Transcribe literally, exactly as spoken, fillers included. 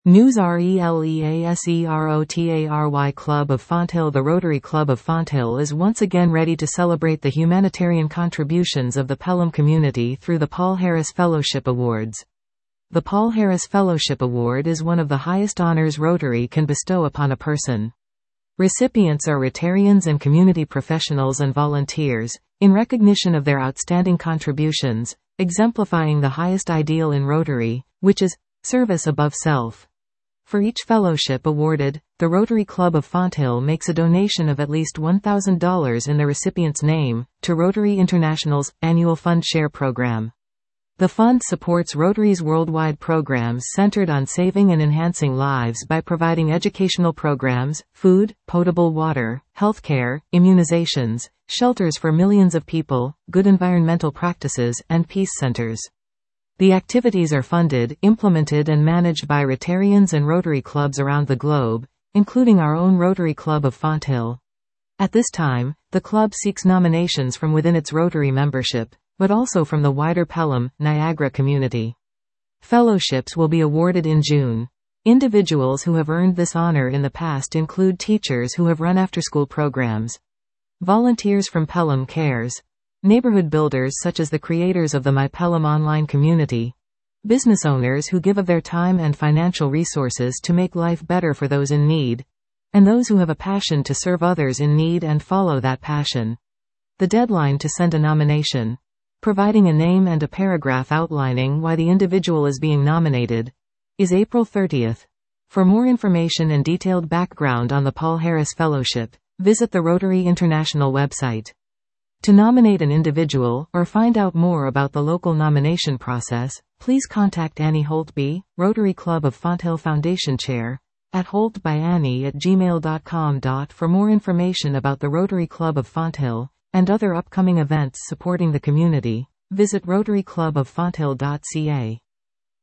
News RELEASEROTARY Club of Fonthill. The Rotary Club of Fonthill is once again ready to celebrate the humanitarian contributions of the Pelham community through the Paul Harris Fellowship Awards. The Paul Harris Fellowship Award is one of the highest honors Rotary can bestow upon a person. Recipients are Rotarians and community professionals and volunteers, in recognition of their outstanding contributions, exemplifying the highest ideal in Rotary, which is service above self. For each fellowship awarded, the Rotary Club of Fonthill makes a donation of at least one thousand dollars in the recipient's name, to Rotary International's annual Fund Share program. The fund supports Rotary's worldwide programs centered on saving and enhancing lives by providing educational programs, food, potable water, healthcare, immunizations, shelters for millions of people, good environmental practices, and peace centers. The activities are funded, implemented and managed by Rotarians and Rotary clubs around the globe, including our own Rotary Club of Fonthill. At this time, the club seeks nominations from within its Rotary membership, but also from the wider Pelham, Niagara community. Fellowships will be awarded in June. Individuals who have earned this honor in the past include teachers who have run after-school programs, volunteers from Pelham Cares, neighborhood builders such as the creators of the My Pelham online community, business owners who give of their time and financial resources to make life better for those in need, and those who have a passion to serve others in need and follow that passion. The deadline to send a nomination, providing a name and a paragraph outlining why the individual is being nominated, is April thirtieth. For more information and detailed background on the Paul Harris Fellowship, visit the Rotary International website. To nominate an individual, or find out more about the local nomination process, please contact Annie Holtby, Rotary Club of Fonthill Foundation Chair, at holtbyannie at gmail dot com. For more information about the Rotary Club of Fonthill, and other upcoming events supporting the community, visit rotary club of fonthill dot c a.